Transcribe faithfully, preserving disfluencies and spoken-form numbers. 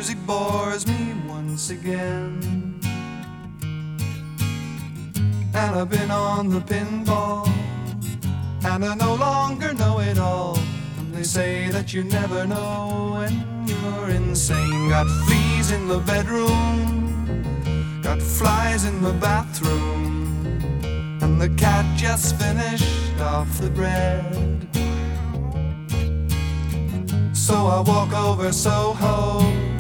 music bores me once again. And I've been on the pinball, and I no longer know it all. And they say that you never know when you're insane. Got fleas in the bedroom, got flies in the bathroom, and the cat just finished off the bread. So I walk over Soho